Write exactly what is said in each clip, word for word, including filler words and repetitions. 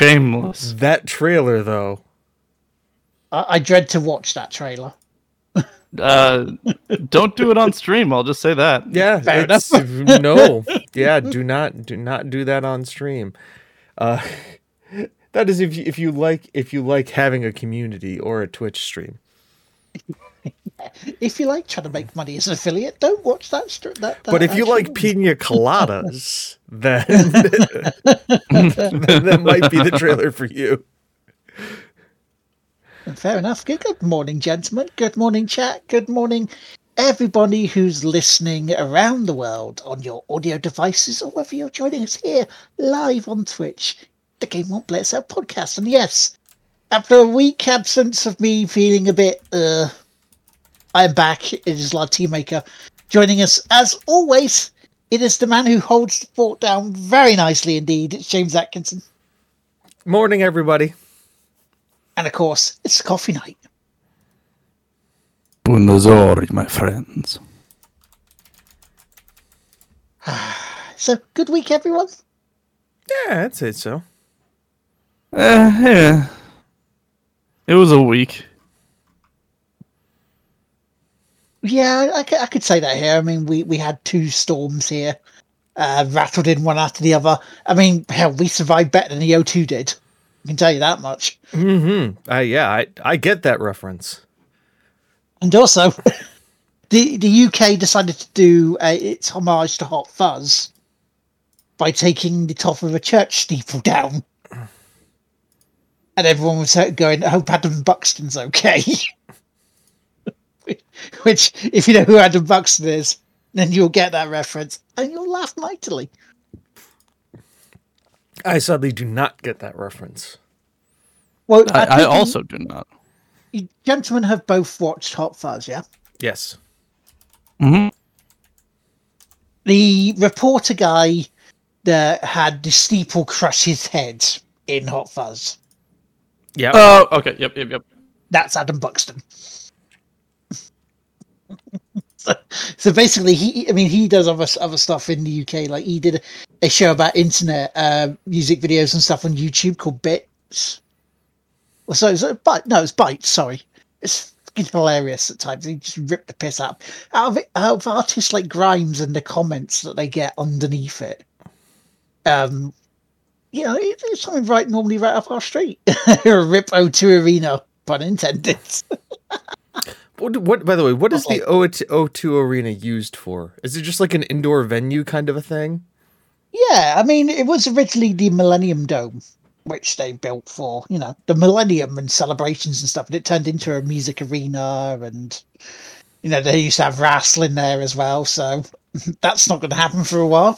Shameless. That trailer, though. I, I dread to watch that trailer. Uh, don't do it on stream. I'll just say that. Yeah, Fair it's, no. Yeah, do not do not do that on stream. Uh, that is if you, if you like if you like having a community or a Twitch stream. If you like trying to make money as an affiliate, don't watch that. Stri- that, that But if you actual- like pina coladas, then, then that might be the trailer for you. Fair enough. Good, good morning, gentlemen. Good morning, chat. Good morning, everybody who's listening around the world on your audio devices, or whether you're joining us here live on Twitch, the Game Won't Play Itself podcast. And yes, after a week absence of me feeling a bit, uh, I'm back. It is Lord Teammaker joining us as always. It is the man who holds the fort down very nicely indeed. It's James Atkinson. Morning, everybody. And of course, it's coffee night. Buonasera, my friends. So, good week, everyone. Yeah, I'd say so. Uh, yeah. It was a week. Yeah, I, I could say that here. I mean, we, we had two storms here, uh, rattled in one after the other. I mean, hell, we survived better than the O two did. I can tell you that much. Mm-hmm. Uh, yeah, I, I get that reference. And also, the the U K decided to do uh, its homage to Hot Fuzz by taking the top of a church steeple down. And everyone was going, I hope Adam Buxton's okay. Which, if you know who Adam Buxton is, then you'll get that reference and you'll laugh mightily. I sadly do not get that reference. Well, I, I think also do not. You gentlemen have both watched Hot Fuzz, yeah? Yes. Mm-hmm. The reporter guy that had the steeple crush his head in Hot Fuzz. Yeah. Oh, okay. Yep, yep, yep. That's Adam Buxton. so, so basically, he, I mean, he does other other stuff in the U K. Like he did a, a show about internet uh, music videos and stuff on YouTube called Bits. Well, so, so Byte, no, it's Byte. Sorry, it's fucking hilarious at times. He just ripped the piss out out of it, out of artists like Grimes and the comments that they get underneath it. Um, you know, it, it's something right normally right up our street. Rip O two Arena, pun intended. What, what? By the way, what is Okay. the O two Arena used for? Is it just like an indoor venue kind of a thing? Yeah, I mean, it was originally the Millennium Dome, which they built for, you know, the Millennium and celebrations and stuff. And it turned into a music arena, and you know they used to have wrestling there as well. So that's not going to happen for a while.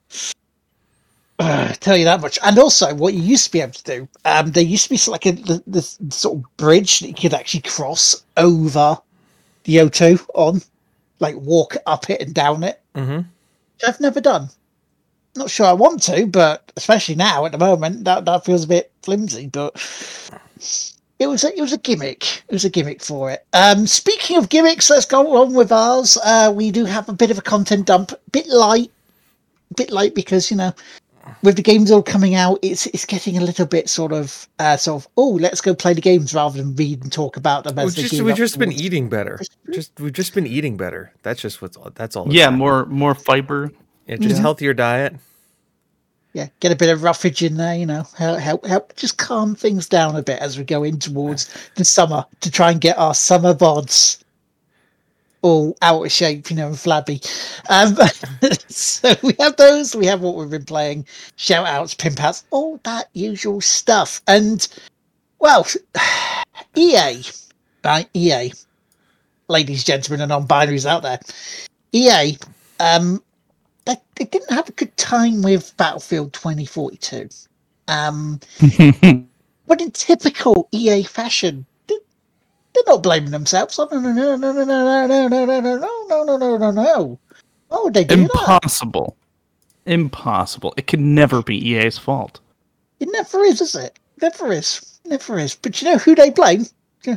Uh, tell you that much. And also, what you used to be able to do, um, there used to be like a the, this sort of bridge that you could actually cross over the O two on, like walk up it and down it. Mm-hmm. Which I've never done. Not sure I want to, but especially now at the moment, that that feels a bit flimsy. But it was a, it was a gimmick. It was a gimmick for it. Um, speaking of gimmicks, let's go on with ours. Uh, we do have a bit of a content dump, bit light, bit light because you know. With the games all coming out, it's it's getting a little bit sort of uh, sort of oh, let's go play the games rather than read and talk about them. As We've they just, gear we've up just been towards- eating better. Just we've just been eating better. That's just what's that's all. that's Yeah, happened. more more fiber. Yeah, just Yeah. healthier diet. Yeah, get a bit of roughage in there, you know, help, help help just calm things down a bit as we go in towards the summer to try and get our summer bods all out of shape, you know, and flabby. Um, so we have those, we have what we've been playing, shout outs, pimp outs, all that usual stuff. And, well, E A, right, E A, ladies, gentlemen, and non-binaries out there, E A, um, they, they didn't have a good time with Battlefield twenty forty-two. Um, but in typical E A fashion, they, they're not blaming themselves. Oh, no, no, no, no, no, no, no, no, no, no, no, no, no, no, no, no. Why would they do that? Impossible. Impossible. It can never be E A's fault. It never is, is it? Never is. Never is. But you know who they blame? They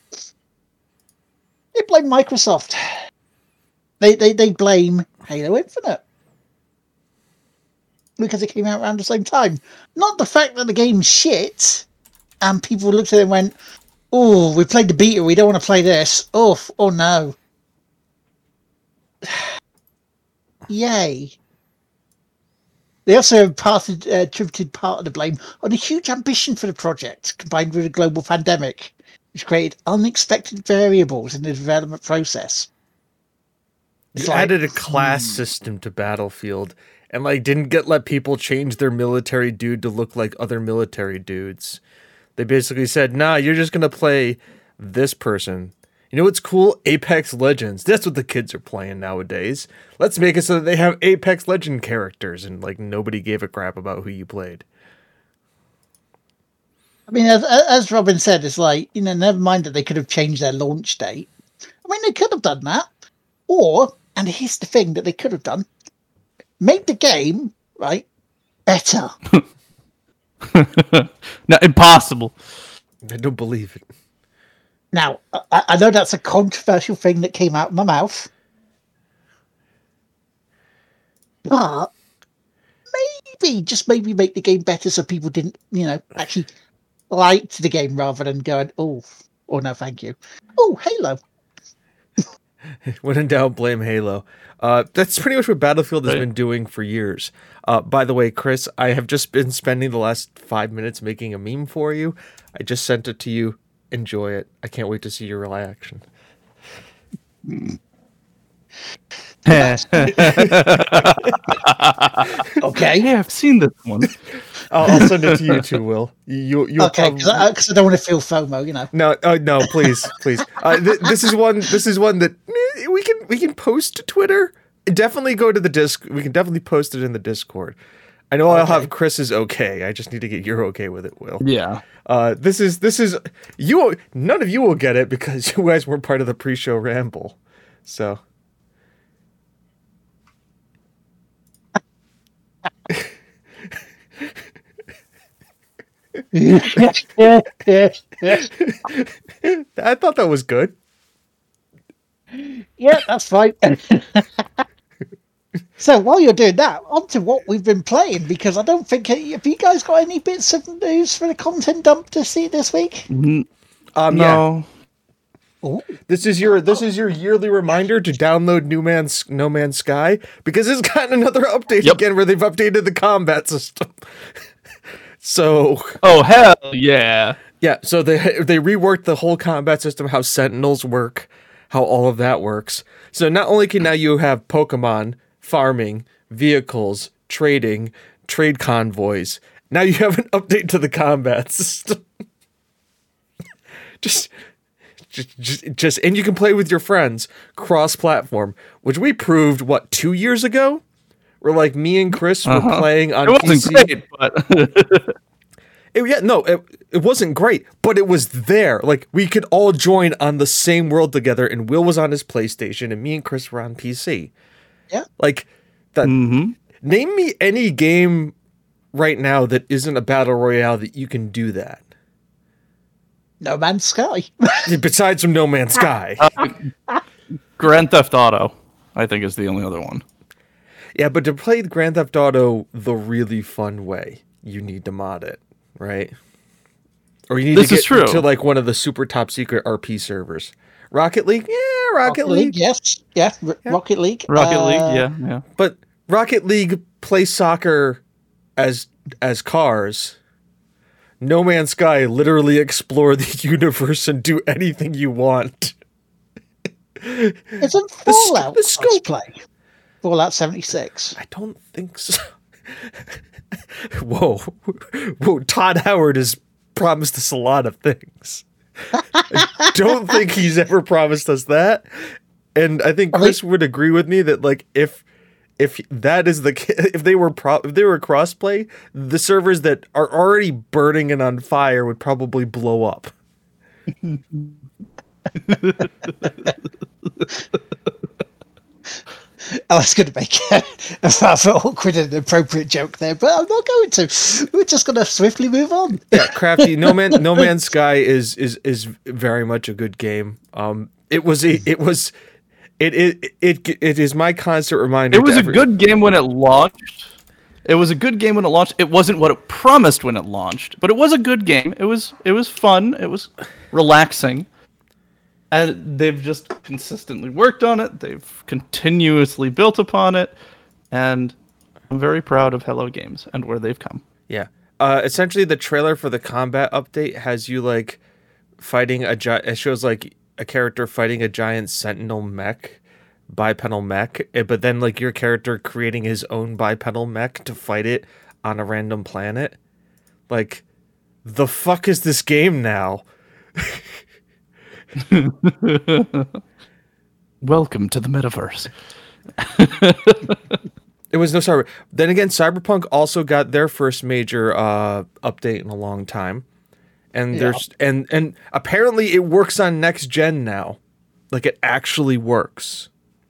blame Microsoft. They they they blame Halo Infinite. because it came out around the same time. Not the fact that the game's shit and people looked at it and went, oh, we played the beta, we don't want to play this. Oh, oh no. Yay. They also parted, uh, attributed part of the blame on a huge ambition for the project, combined with a global pandemic, which created unexpected variables in the development process. They It's like, added a class system to Battlefield and like didn't get let people change their military dude to look like other military dudes. They basically said, nah, you're just gonna play this person. You know what's cool? Apex Legends. That's what the kids are playing nowadays. Let's make it so that they have Apex Legend characters and like nobody gave a crap about who you played. I mean, as, as Robin said, it's like, you know, never mind that they could have changed their launch date. I mean, they could have done that. Or, and here's the thing that they could have done, made the game, right, better. No, impossible. I don't believe it. Now, I, I know that's a controversial thing that came out of my mouth. But maybe, just maybe make the game better so people didn't, you know, actually like the game rather than going, oh, oh no, thank you. Oh, Halo. When in doubt, blame Halo. Uh, that's pretty much what Battlefield has Right. been doing for years. Uh, by the way, Chris, I have just been spending the last five minutes making a meme for you. I just sent it to you. Enjoy it. I can't wait to see your reaction. Okay. Yeah, I've seen this one. I'll, I'll send it to you too, Will. You, you'll Okay, because I, 'cause I don't want to feel FOMO, you know. No, uh, no, please, please. Uh, th- this is one. This is one that eh, we can we can post to Twitter. Definitely go to the disc. We can definitely post it in the Discord. I know I'll Okay. have Chris's okay. I just need to get your okay with it, Will. Yeah. Uh, this is this is you. None of you will get it because you guys weren't part of the pre-show ramble. So. I thought that was good. Yeah, that's fine. So while you're doing that, on to what we've been playing, because I don't think, have you guys got any bits of news for the content dump to see this week? N- Um, yeah. no. Oh, This is your this is your yearly reminder to download New Man's No Man's Sky because it's gotten another update Yep. again where they've updated the combat system. So Oh, hell yeah. yeah, so they they reworked the whole combat system, how Sentinels work, how all of that works. So not only can now you have Pokemon, farming, vehicles, trading, trade convoys, now you have an update to the combat system. just, just, just, just, and you can play with your friends cross-platform, which we proved what two years ago. Where like me and Chris were Uh-huh. playing on It P wasn't C. great, but It- yeah, no, it, it wasn't great, but it was there. Like, we could all join on the same world together, and Will was on his PlayStation, and me and Chris were on P C. yeah. Like, that. Mhm. Name me any game right now that isn't a battle royale that you can do that. No Man's Sky. Besides from No Man's Sky. Grand Theft Auto, I think, is the only other one. Yeah, but to play Grand Theft Auto the really fun way, you need to mod it, right? Or you need This to is get true. to like one of the super top secret R P servers. Rocket League? Yeah, Rocket, League. yes. Yeah, R- Rocket League. Rocket Uh, League, yeah, yeah. But Rocket League plays soccer as as cars. No Man's Sky literally explore the universe and do anything you want. Isn't The sc- Fallout the scope- play? Fallout seventy-six. I don't think so. Whoa. Whoa, Todd Howard has promised us a lot of things. I don't think he's ever promised us that. And I think Are they- Chris would agree with me that like if if that is the ca- if they were pro- if they were crossplay, the servers that are already burning and on fire would probably blow up. I was going to make a, a rather awkward and inappropriate joke there, but I'm not going to. We're just going to swiftly move on. Yeah, Crafty. No Man, No Man's Sky is is is very much a good game. Um, it was a, it was, it it it it is my constant reminder. It was to a every- good game when it launched, It was a good game when it launched. It wasn't what it promised when it launched, but it was a good game. It was it was fun. It was relaxing. And they've just consistently worked on it. They've continuously built upon it, and I'm very proud of Hello Games and where they've come. Yeah. Uh, essentially, the trailer for the combat update has you like fighting a giant. It shows like a character fighting a giant sentinel mech, bipedal mech, eh, but then like your character creating his own bipedal mech to fight it on a random planet. Like, the fuck is this game now? Welcome to the metaverse. It was no cyber. Then again, Cyberpunk also got their first major uh, update in a long time, and Yeah. there's and and apparently it works on next gen now, like it actually works.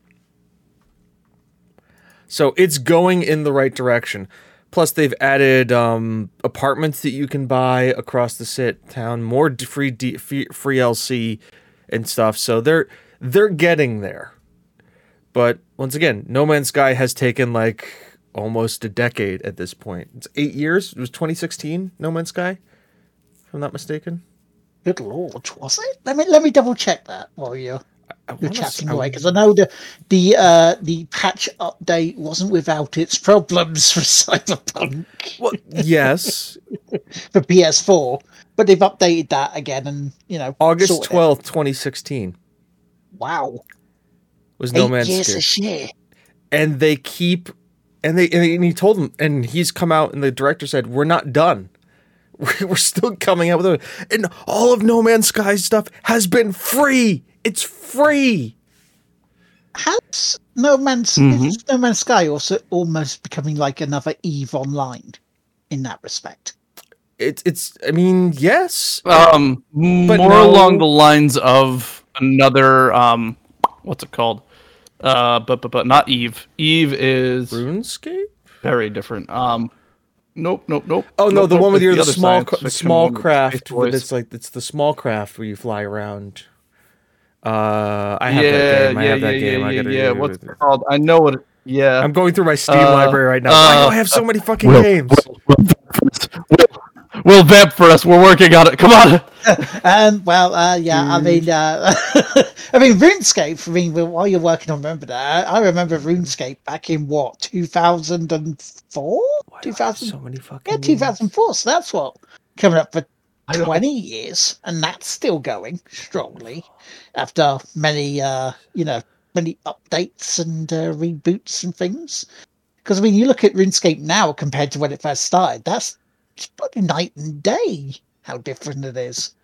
So it's going in the right direction. Plus, they've added um, apartments that you can buy across the sit town, more d- free D- free free L C and stuff. So they're they're getting there. But once again, No Man's Sky has taken like almost a decade at this point. It's eight years. It was twenty sixteen, No Man's Sky, if I'm not mistaken. Good lord, was it? Let me let me double check that while you're I you're wanna chatting s- I- away, because I know the the uh, the patch update wasn't without its problems for Cyberpunk Well, yes. for P S four, but they've updated that again, and you know, August sorted it. twelfth, twenty sixteen Wow, was No eight Man's years Sky. this year. And they keep, and they, and he told him, and he's come out, and the director said, we're not done. We're still coming out with it. And all of No Man's Sky stuff has been free. It's free. Has No Man's Mhm. is No Man's Sky also almost becoming like another Eve Online in that respect? It's, it's, I mean, yes. Um, more no. along the lines of another um, what's it called? Uh, but but but not Eve. Eve is RuneScape? very different. Um, nope, nope, nope. Oh no, Nope, the nope, one with it's your the the other small science cra- the fiction small one with craft. Space With, Boys. it's like it's the small craft where you fly around. Uh, I have yeah, that game. I yeah, have that yeah, game. yeah, I yeah, gotta yeah. What's it called? I know what. It, yeah. I'm going through my Steam Uh, library right now. Why do uh, I have so many fucking Will, games? Will, Will, vamp for us. Will, Will vamp for us. We're working on it. Come on. Um, well, uh, yeah, I mean, uh, I mean, RuneScape. I mean, while you're working on, remember that I, I remember RuneScape back in what two thousand four, Why do two I have thousand, so many fucking yeah, games? two thousand four. So that's what coming up for I don't- twenty years, and that's still going strongly after many, uh, you know, many updates and uh, reboots and things. Because I mean, you look at RuneScape now compared to when it first started. That's it's bloody night and day. How different it is.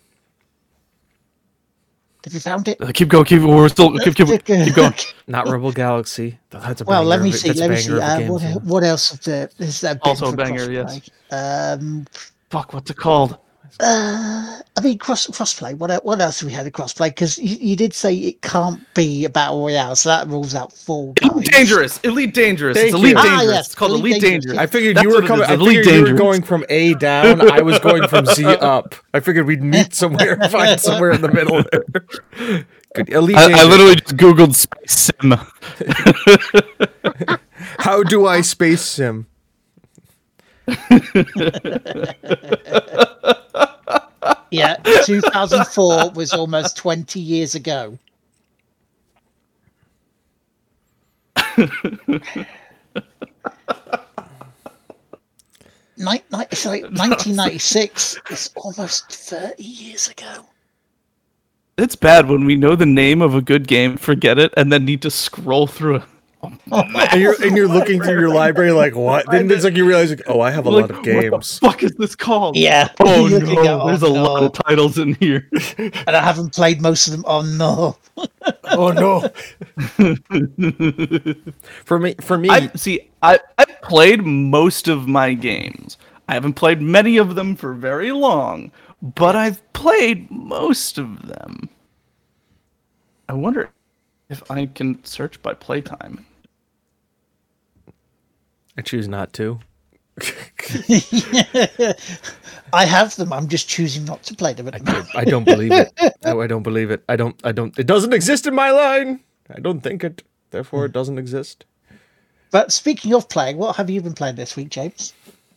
Have you found it? Uh, Keep going. Keep. We're still. Keep. Keep, keep going. Not Rebel Galaxy. That's a Well, let banger me of a- see. that's a Let me banger see. of a Uh, game, what, too. what else of the is there? been Also a for banger, crossplay? yes. Um, Fuck. What's it called? uh, I mean, cross crossplay. What el- what else have we had a crossplay? Because you, you did say it can't be a battle royale, so that rules out Fall Guys. Elite Dangerous. Elite Dangerous. Thank it's Elite you. Ah, Dangerous. yes, It's called Elite Elite Dangerous, Dangerous. yeah. I figured That's you were what it coming. is, I Elite figured you were Dangerous. going from A down. I was going from Z up. I figured we'd meet somewhere, find somewhere in the middle there. Good. Elite I, I Dangerous. literally just googled Space Sim. How do I space sim? Yeah, two thousand four was almost twenty years ago. Nin- nin- it's like nineteen ninety-six. It's almost thirty years ago. It's bad when we know the name of a good game, forget it, and then need to scroll through it. And you're and you're looking through your library like what? Then it's like you realize like, oh, I have a lot of games. What the fuck is this called? Yeah. Oh You're looking no, at, there's oh, a lot no. of titles in here. And I haven't played most of them. Oh no. Oh no. for me, for me, I see. I I've played most of my games. I haven't played many of them for very long, but I've played most of them. I wonder if I can search by playtime. I choose not to. I have them. I'm just choosing not to play them at the moment. I don't believe it. No, I don't believe it. I don't. I don't. It doesn't exist in my line. I don't think it. Therefore, it doesn't exist. But speaking of playing, what have you been playing this week, James?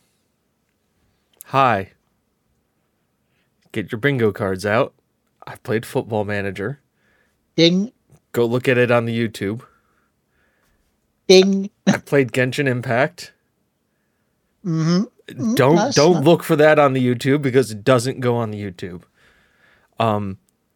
Hi. Get your bingo cards out. I've played Football Manager. Ding. Go look at it on the YouTube. Ding. I played Genshin Impact. Mm-hmm. Don't Nice, don't nice. look for that on the YouTube because it doesn't go on the YouTube. Um,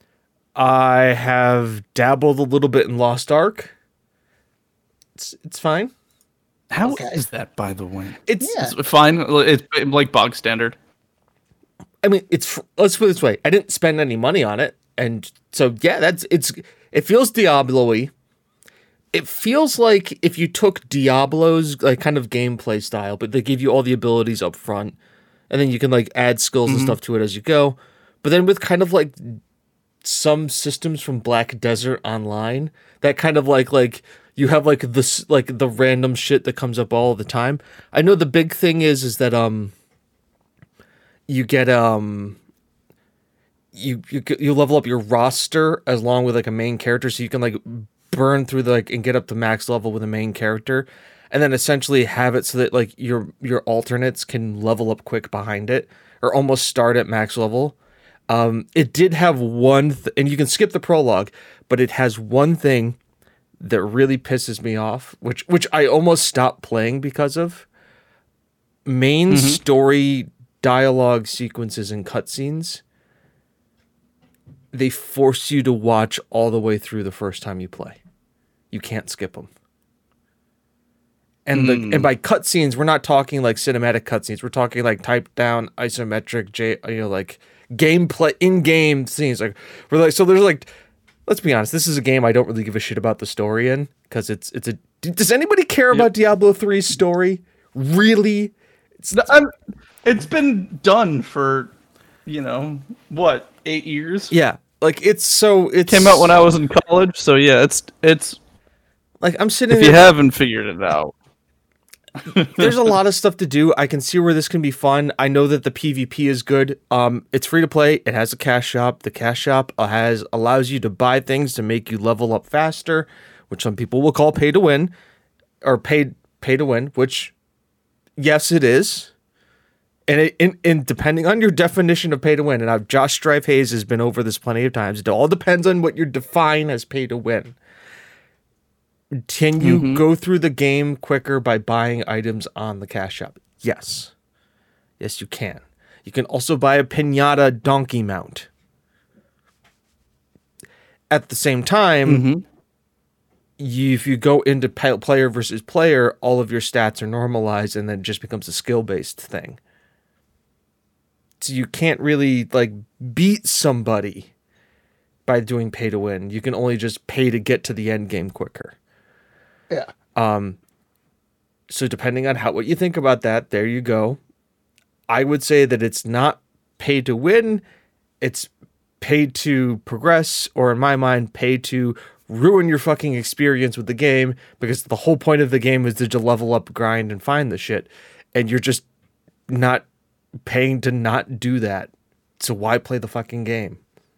I have dabbled a little bit in Lost Ark. It's it's fine. How is Okay. that, by the way? It's Yeah. It's fine. It's like bog standard. I mean, it's let's put it this way. I didn't spend any money on it, and so yeah, that's it's. It feels Diablo-y. It feels like if you took Diablo's like kind of gameplay style, but they give you all the abilities up front, and then you can like add skills and stuff to it as you go. But then with kind of like some systems from Black Desert Online, that kind of like like you have like this like the random shit that comes up all the time. I know the big thing is is that um. You get um, you you get- you level up your roster as long with like a main character, so you can like burn through the like and get up to max level with a main character, and then essentially have it so that like your your alternates can level up quick behind it or almost start at max level. Um, it did have one, th- and you can skip the prologue, but it has one thing that really pisses me off, which which I almost stopped playing because of main story dialogue sequences and cutscenes. They force you to watch all the way through the first time you play. You can't skip them. And the and by cutscenes, we're not talking like cinematic cutscenes. We're talking like typed down isometric, J, you know, like gameplay in-game scenes. Like we're like so. There's like, let's be honest. This is a game I don't really give a shit about the story in because it's it's a. Does anybody care about Diablo three's story? Really? It's No, I'm, it's been done for, you know, what, eight years? yeah. Like it's so it Came out when I was in college, so yeah, it's it's. like I'm sitting If you there. haven't figured it out, There's a lot of stuff to do. I can see where this can be fun. I know that the PvP is good. Um, it's free to play. It has a cash shop. The cash shop has allows you to buy things to make you level up faster, which some people will call pay to win, or pay pay to win. Which, yes, it is. And it, and, and depending on your definition of pay to win, and I've, Josh Strife Hayes has been over this plenty of times. It all depends on what you define as pay to win. Can you go through the game quicker by buying items on the cash shop? Yes. Yes, you can. You can also buy a pinata donkey mount. At the same time, you, if you go into pa- player versus player, all of your stats are normalized and then it just becomes a skill-based thing. So you can't really like beat somebody by doing pay to win. You can only just pay to get to the end game quicker. Yeah. So depending on how what you think about that, there you go. I would say that it's not pay to win, it's pay to progress, or in my mind, pay to ruin your fucking experience with the game, because the whole point of the game is to level up, grind, and find the shit. And you're just not paying to not do that. So why play the fucking game?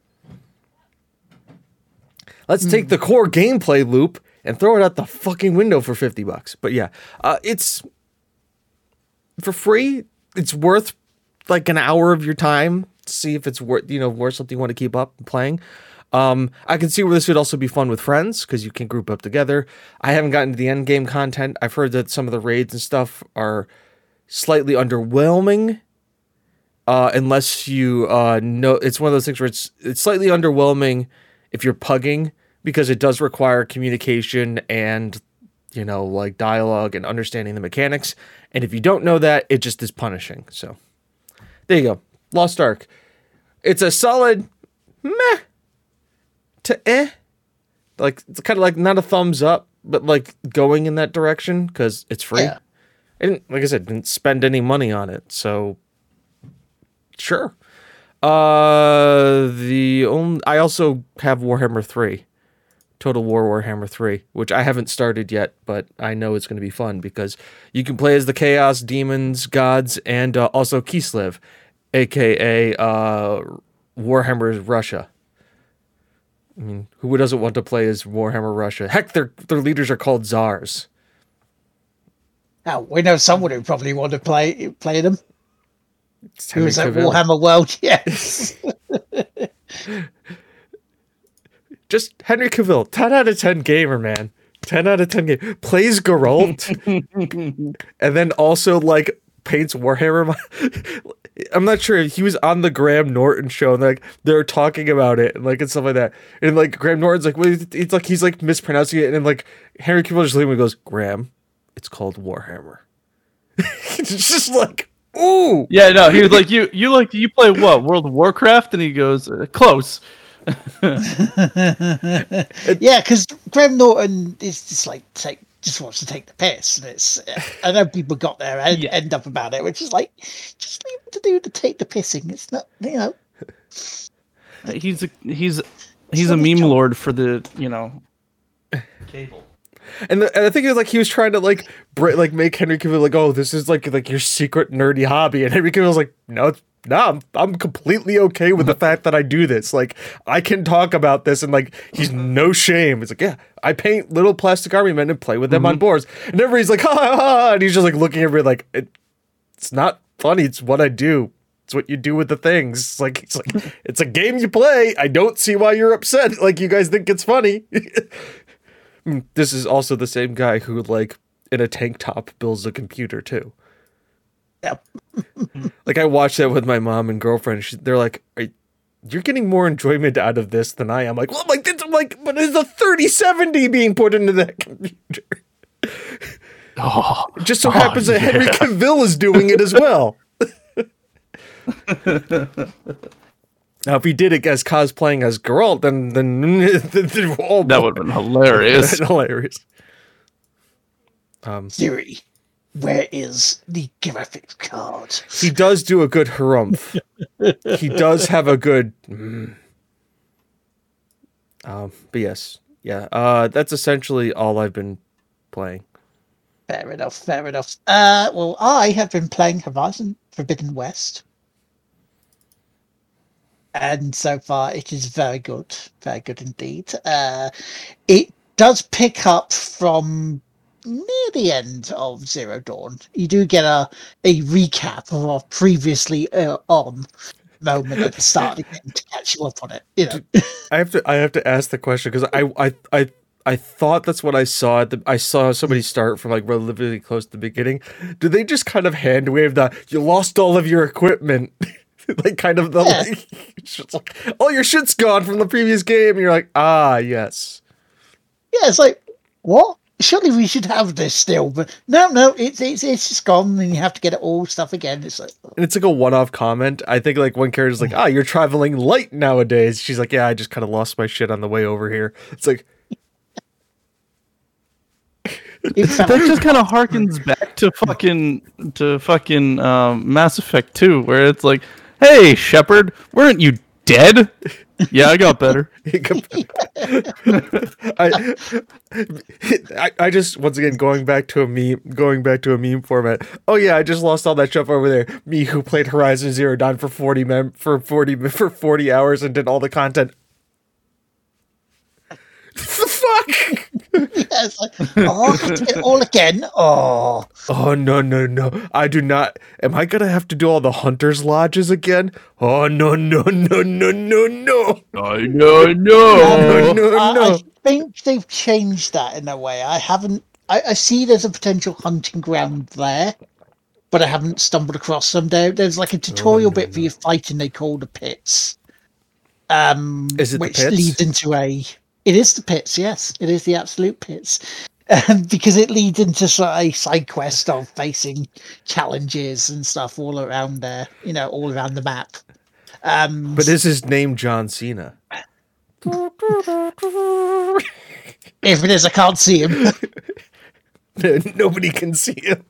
Let's take the core gameplay loop and throw it out the fucking window for fifty bucks. But yeah, uh, it's for free. It's worth like an hour of your time to see if it's worth, you know, worth something you want to keep up playing. Um, I can see where this would also be fun with friends because you can group up together. I haven't gotten to the end game content. I've heard that some of the raids and stuff are slightly underwhelming. Uh, unless you uh, know, it's one of those things where it's it's slightly underwhelming if you're pugging, because it does require communication and, you know, like dialogue and understanding the mechanics. And if you don't know that, it just is punishing. So there you go. Lost Ark. It's a solid meh to eh. Like, it's kind of like not a thumbs up, but like going in that direction because it's free. Yeah. I didn't, like I said, didn't spend any money on it. So sure. Uh, the only, I also have Warhammer three. Total War Warhammer three, which I haven't started yet, but I know it's going to be fun because you can play as the Chaos, Demons, Gods, and uh, also Kislev, aka uh, Warhammer Russia. I mean, who doesn't want to play as Warhammer Russia? Heck, their their leaders are called Tsars. Now we know someone who probably want to play play them. It's Who Henry was at Cavill. Warhammer World? Yes. Just Henry Cavill, ten out of ten gamer, man. ten out of ten game. Plays Geralt. And then also, like, paints Warhammer. I'm not sure. He was on the Graham Norton show, and like they're talking about it, and like and stuff like that. And like Graham Norton's like, well, it's like he's like mispronouncing it, and then like Henry Cavill just leaving and goes, Graham, it's called Warhammer. It's just like, ooh. Yeah, no, he was like, you you like you play what, World of Warcraft? And he goes, uh, close. Yeah, because Graham Norton is just like take just wants to take the piss, and it's I know people got there and Yeah. end up about it, which is like just leave him to do the take the pissing. It's not, you know. He's a he's he's a Someone's meme job. lord for the, you know, cable. And, the, and I think it was like he was trying to like br- like make Henry Cavill like, oh, this is like like your secret nerdy hobby, and Henry Cavill was like, no, it's, no, I'm, I'm completely okay with the fact that I do this. Like, I can talk about this, and like he's no shame. It's like, yeah, I paint little plastic army men and play with them on boards, and everybody's like, ha ha, ha, and he's just like looking at me like, it, it's not funny. It's what I do. It's what you do with the things. It's like it's like it's a game you play. I don't see why you're upset. Like you guys think it's funny. This is also the same guy who, like, in a tank top builds a computer, too. Yep. Like, I watched that with my mom and girlfriend. She, they're like, Are, you're getting more enjoyment out of this than I am. Like, well, I'm like, I'm like, but there's a thirty seventy being put into that computer. Oh, It just so oh, happens that Henry yeah. Cavill is doing it as well. Now, if he did it as cosplaying as Geralt, then then, then oh, That would have been hilarious. hilarious. Siri, where is the graphics card? He does do a good harumph. He does have a good. Mm. Um, but yes, yeah. Uh, that's essentially all I've been playing. Fair enough, fair enough. Uh, well, I have been playing Horizon Forbidden West. And so far, it is very good. Very good indeed. Uh, it does pick up from near the end of Zero Dawn. You do get a, a recap of a previously uh, on moment at the start of the game to catch you up on it. You know, I have to. I have to ask the question because I, I, I, I thought that's what I saw. At the, I saw somebody start from like relatively close to the beginning. Did they just kind of hand wave the "you lost all of your equipment"? Like kind of the Yeah. like, it's just like, all your shit's gone from the previous game. And you're like, ah, yes. yeah, it's like, what? Surely we should have this still, but no, no, it's it's it's just gone, and you have to get it all stuff again. It's like, And it's like a one-off comment. I think like one character's like, ah, you're traveling light nowadays. She's like, yeah, I just kind of lost my shit on the way over here. It's like, it felt- That just kind of harkens back to fucking to fucking um, Mass Effect two, where it's like, "Hey, Shepard, weren't you dead?" Yeah, I got better. I, I, I just once again going back to a meme, going back to a meme format. Oh yeah, I just lost all that stuff over there. Me who played Horizon Zero Dawn for forty mem for forty for forty hours and did all the content. The fuck? yeah, it's like, oh, I have to get it all again. Oh, Oh no no no! I do not. Am I gonna have to do all the hunters lodges again? Oh no no no no no no I know, no no. no I, no! I think they've changed that in a way. I haven't. I, I see there's a potential hunting ground there, but I haven't stumbled across them. There, there's like a tutorial no, bit for your fighting they call the pits. Um, Is it the which pits? leads into a. It is the pits, yes. It is the absolute pits. Um, because it leads into sort of a side quest of facing challenges and stuff all around there, you know, all around the map. Um, But is his name John Cena? if it is, I can't see him. Nobody can see him.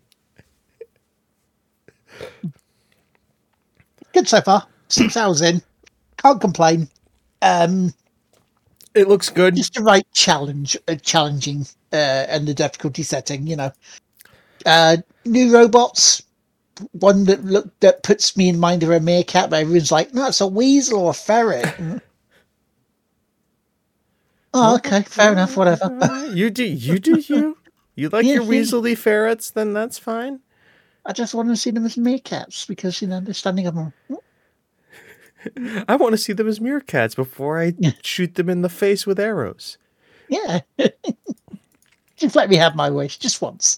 Good so far. Six hours in. Can't complain. Um, It looks good. just the right challenge, uh, challenging, uh, and the difficulty setting. You know, uh, new robots. One that look that puts me in mind of a meerkat, but everyone's like, "No, it's a weasel or a ferret." Oh, okay, fair enough. Whatever. You do you do you. You like Yeah, your yeah. weaselly ferrets? Then that's fine. I just want to see them as meerkats because you know they're standing up. And, I want to see them as meerkats before I Yeah. shoot them in the face with arrows. yeah, just let me have my wish just once.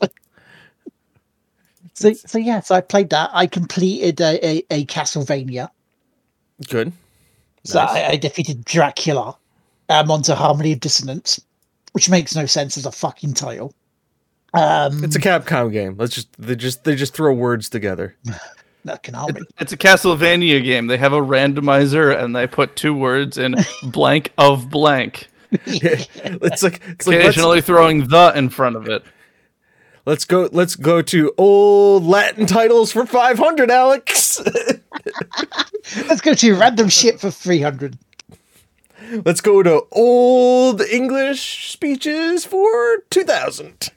so, so yeah, so I played that. I completed a, a, a Castlevania. Good. So Nice. I, I defeated Dracula. Um, onto Harmony of Dissonance, which makes no sense as a fucking title. Um, It's a Capcom game. Let's just they just they just throw words together. that can harm It's, me. it's a Castlevania game. They have a randomizer and they put two words in blank of blank, It's like it's like let's, occasionally throwing the in front of it. let's go let's go to old Latin titles for five hundred, Alex. Let's go to random shit for three hundred. Let's go to old English speeches for two thousand.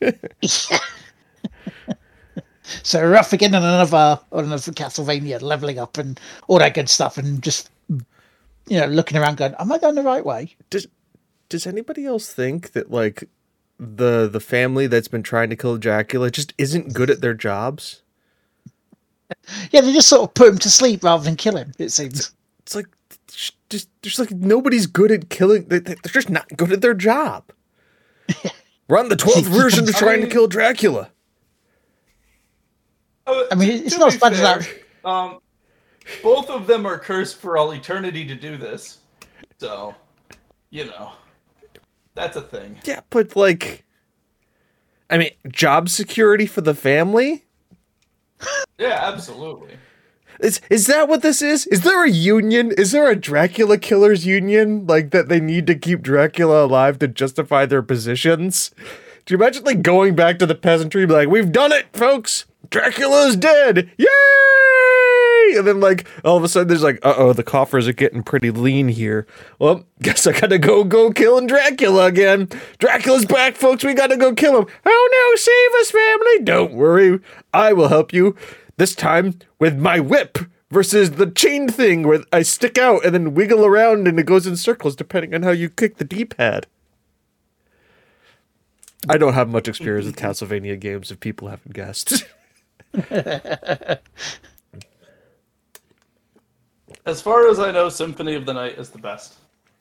So we're off again on another on another Castlevania, leveling up and all that good stuff, and just you know looking around, going, "Am I going the right way?" Does does anybody else think that like the the family that's been trying to kill Dracula just isn't good at their jobs? Yeah, they just sort of put him to sleep rather than kill him. It seems. It's like just there's like nobody's good at killing. they- they- They're just not good at their job. We're on the twelfth version of trying to kill Dracula. I mean, it's To not as be bad as that. fair, Um, both of them are cursed for all eternity to do this, so you know that's a thing. Yeah, but like, I mean, job security for the family. Yeah, absolutely. Is is that what this is? Is there a union? Is there a Dracula killers union like that they need to keep Dracula alive to justify their positions? Do you imagine like going back to the peasantry and be like, "We've done it, folks. Dracula's dead. Yay!" And then like all of a sudden there's like, "Uh-oh, the coffers are getting pretty lean here. Well, guess I got to go go killing Dracula again. Dracula's back, folks. We got to go kill him. Oh no, save us, family. Don't worry. I will help you. This time with my whip versus the chain thing where I stick out and then wiggle around and it goes in circles depending on how you kick the D-pad." I don't have much experience with Castlevania games if people haven't guessed. As far as I know, Symphony of the Night is the best.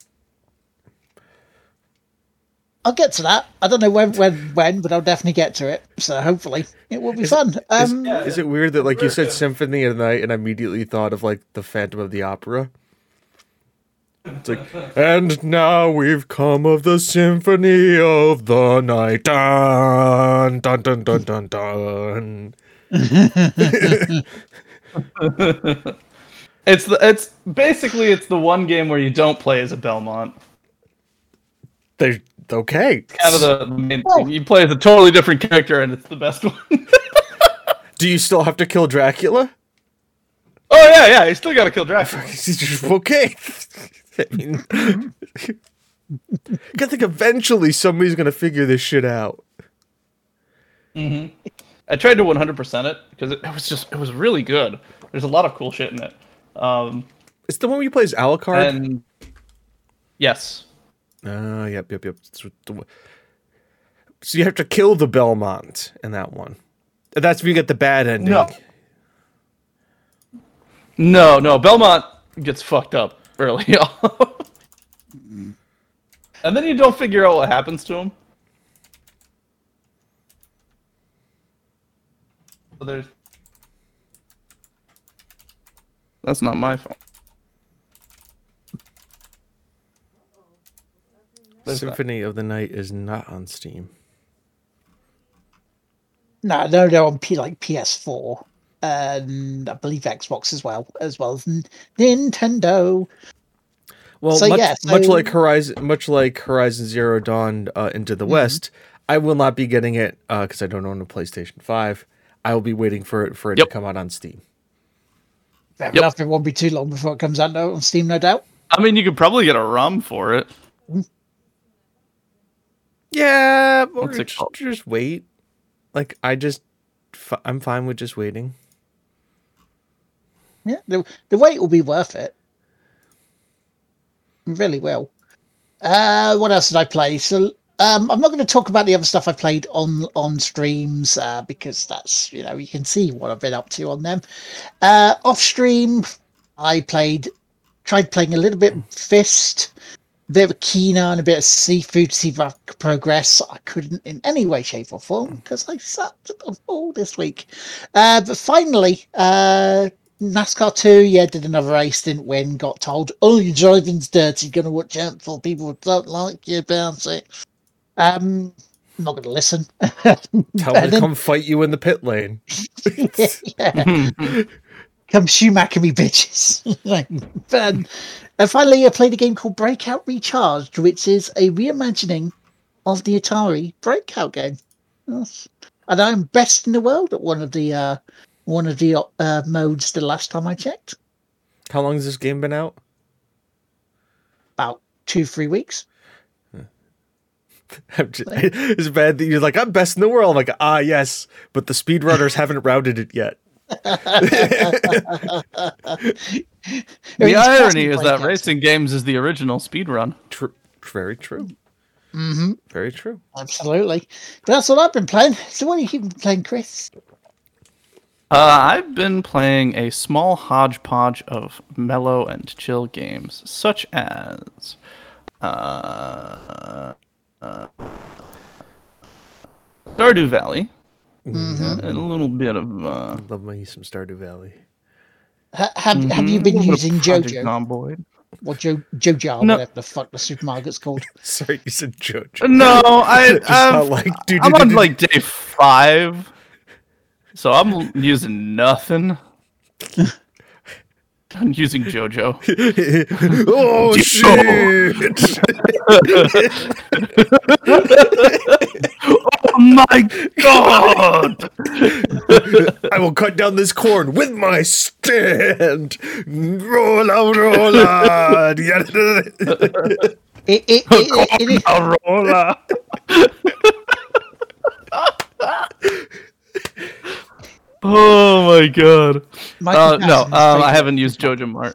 I'll get to that. I don't know when, when, when, but I'll definitely get to it. So hopefully it will be fun. Um, Yeah, Is it weird that like you said Yeah. Symphony of the Night and I immediately thought of like the Phantom of the Opera? It's like, and now we've come of the Symphony of the Night. Dun dun dun dun dun dun. It's the it's basically it's the one game where you don't play as a Belmont. They okay. Kind of the, the main Oh. thing. You play as a totally different character, and it's the best one. Do you still have to kill Dracula? Oh yeah, yeah. You still got to kill Dracula. Okay. I mean, I think eventually somebody's gonna figure this shit out. I tried to one hundred percent it because it, it was just it was really good. There's a lot of cool shit in it. Um, It's the one where you play as Alucard. and yes, Oh, yep, yep, yep. That's what the- So you have to kill the Belmont in that one. That's if you get the bad ending. No. no, no. Belmont gets fucked up early on, and then you don't figure out what happens to him. So there's. That's not my fault. There's that. Symphony of the Night is not on Steam. no, no, they're on P like P S four and I believe Xbox as well, as well as N- Nintendo. Well, So, much, yeah, so- much like Horizon, much like Horizon Zero Dawn uh, Into the West, I will not be getting it because I don't own a PlayStation Five. I will be waiting for it for it Yep. to come out on Steam. Fair Yep. enough, it won't be too long before it comes out no, on Steam, no doubt. I mean, you could probably get a ROM for it. Yeah, or What's it just, called? just wait. Like I just, f- I'm fine with just waiting. Yeah, the, the wait will be worth it. It really will. Uh, what else did I play? So um, I'm not going to talk about the other stuff I played on on streams uh, because that's, you know, you can see what I've been up to on them. Uh, off stream, I played, tried playing a little bit of Fist, a bit of Kena, and a bit of Seafood, see if I could progress. I couldn't in any way, shape, or form because I sat all this week. Uh, but finally, uh, NASCAR two, yeah, did another race, didn't win, got told, oh, your driving's dirty, gonna watch out for people who don't like you about it. Um, I'm not gonna listen. Tell them to come fight you in the pit lane. yeah. Come Schumacher me, bitches. But, um, and finally, I played a game called Breakout Recharged, which is a reimagining of the Atari Breakout game. And I'm best in the world at one of the uh, one of the uh, modes the last time I checked. How long has this game been out? About two, three weeks. Just, it's bad that you're like, I'm best in the world. I'm like, ah, yes, but the speedrunners haven't routed it yet. The irony is that racing games is the original speedrun. True, very true. Mm-hmm. Very true. Absolutely. But that's what I've been playing. So what have you been playing, Chris? Uh, I've been playing a small hodgepodge of mellow and chill games, such as uh, uh, Stardew Valley, Mm-hmm. and a little bit of. Uh, Love me some Stardew Valley. Ha- have mhm, Have you a been little bit of using Project JoJo? Zomboid. Or Jo JoJo, No. whatever the fuck the supermarket's called. Sorry, you said JoJo. No, I. Just not I've- like, dude, I'm dude, on dude, like day five, so I'm using nothing. I'm using JoJo. oh shit! Oh my god! I will cut down this corn with my stand. Roll out, roll out. It, it, it, it, it, Aurora. Oh my god! Michael Uh, no, Jackson's um, I favourite. haven't used JoJo Mart.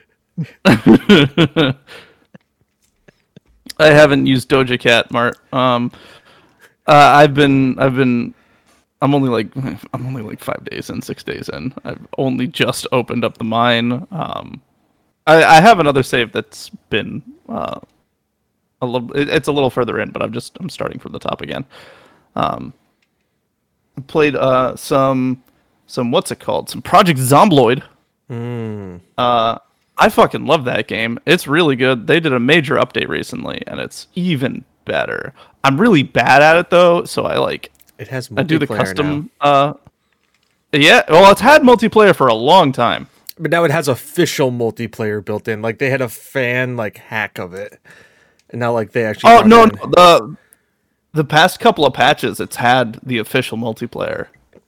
I haven't used Doja Cat Mart. Um, uh, I've been, I've been, I'm only like, I'm only like five days in, six days in. I've only just opened up the mine. Um, I, I have another save that's been uh, a little, it, it's a little further in, but I'm just, I'm starting from the top again. Um, played uh some, some what's it called? Some Project Zomboid. Mm. Uh, I fucking love that game. It's really good. They did a major update recently, and it's even better. I'm really bad at it though, so I like It has I do the multiplayer custom. Uh, yeah. Well, it's had multiplayer for a long time. now. But now it has official multiplayer built in. Like they had a fan like hack of it, and now like they actually. Oh brought no, in- no, the the past couple of patches, it's had the official multiplayer.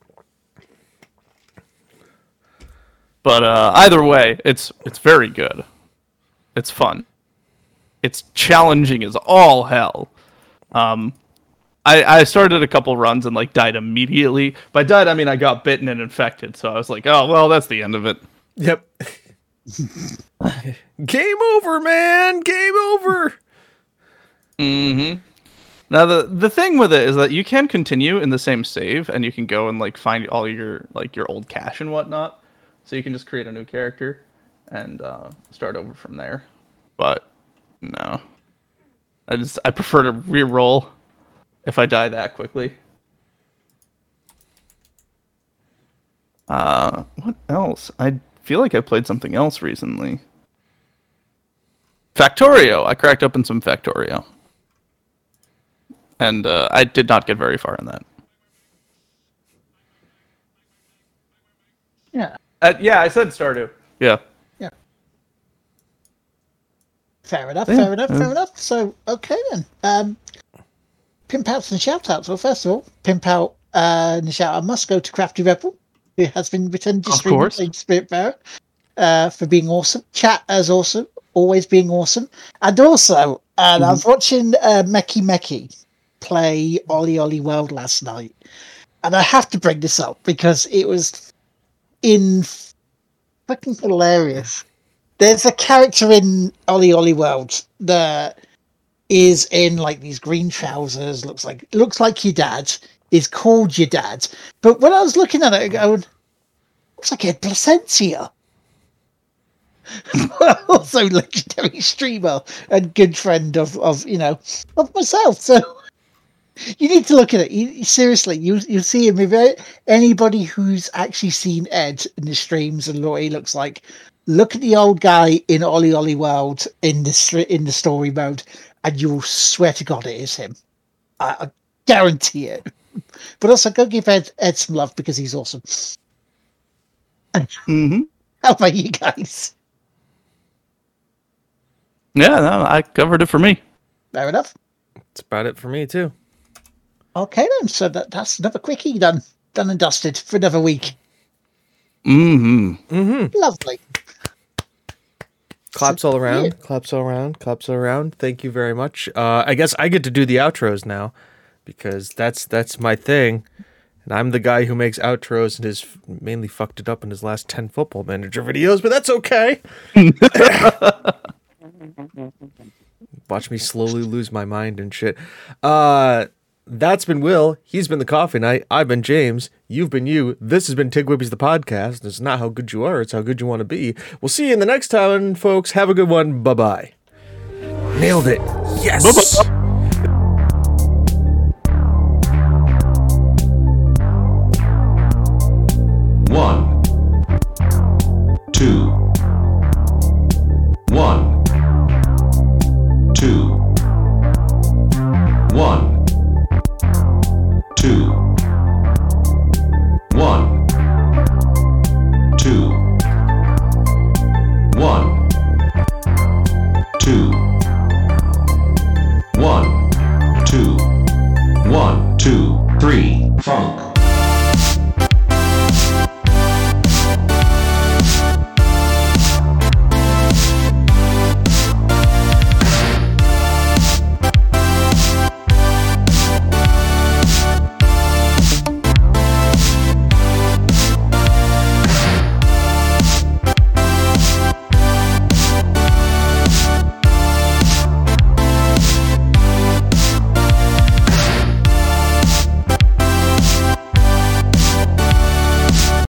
But uh, either way, it's it's very good. It's fun. It's challenging as all hell. Um, I I started a couple runs and like died immediately. By died, I mean I got bitten and infected. So I was like, oh well, that's the end of it. Yep. Game over, man. Game over. Mm-hmm. Now the the thing with it is that you can continue in the same save, and you can go and like find all your like your old cache and whatnot. So you can just create a new character and uh, start over from there. But no, I just I prefer to re-roll if I die that quickly. Uh, what else? I feel like I played something else recently. Factorio. I cracked open some Factorio. And uh, I did not get very far in that. Yeah. Uh, yeah, I said Stardew. Yeah. Yeah. Fair enough, Yeah, fair enough, yeah. fair enough. So, okay then. Um, pimp outs and shout outs. Well, first of all, pimp out uh, and shout out must go to Crafty Rebel, who has been returned to Of stream course. playing Spiritfarer, uh, for being awesome. Chat as awesome, always being awesome. And also, and I was watching uh, Meki Meki play Ollie Ollie World last night. And I have to bring this up because it was in fucking hilarious. There's a character in Ollie Ollie World that is in like these green trousers, looks like looks like your dad, is called your dad. But when I was looking at it, I go, looks like Ed Placencia. Also legendary streamer and good friend of, of you know, of myself. So you need to look at it. You, seriously, you you see him. If anybody who's actually seen Ed in the streams and what he looks like, look at the old guy in Ollie Ollie World in the in the story mode, and you'll swear to God it is him. I, I guarantee it. But also go give Ed Ed some love because he's awesome. Mm-hmm. How about you guys? Yeah, no, I covered it for me. Fair enough. That's about it for me too. Okay then, so that, that's another quickie done, done and dusted for another week. Mm-hmm. Mm-hmm. Lovely. Claps all around. Yeah. Claps all around. Claps all around. Thank you very much. Uh, I guess I get to do the outros now because that's that's my thing, and I'm the guy who makes outros and has mainly fucked it up in his last ten Football Manager videos, but that's okay. Watch me slowly lose my mind and shit. Uh, that's been Will. He's been the Coffee Knight. I've been James. You've been you. This has been Tig Whippies the podcast. It's not how good you are, it's how good you want to be. We'll see you in the next time, folks. Have a good one. Bye-bye. Nailed it. Yes. Bye-bye. One. Two. One. Two. One. Two. One. Two. One. Two.